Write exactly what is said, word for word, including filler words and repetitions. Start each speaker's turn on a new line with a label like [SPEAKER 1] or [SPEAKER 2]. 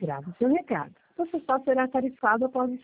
[SPEAKER 1] Grave seu recado. Você só será tarifado após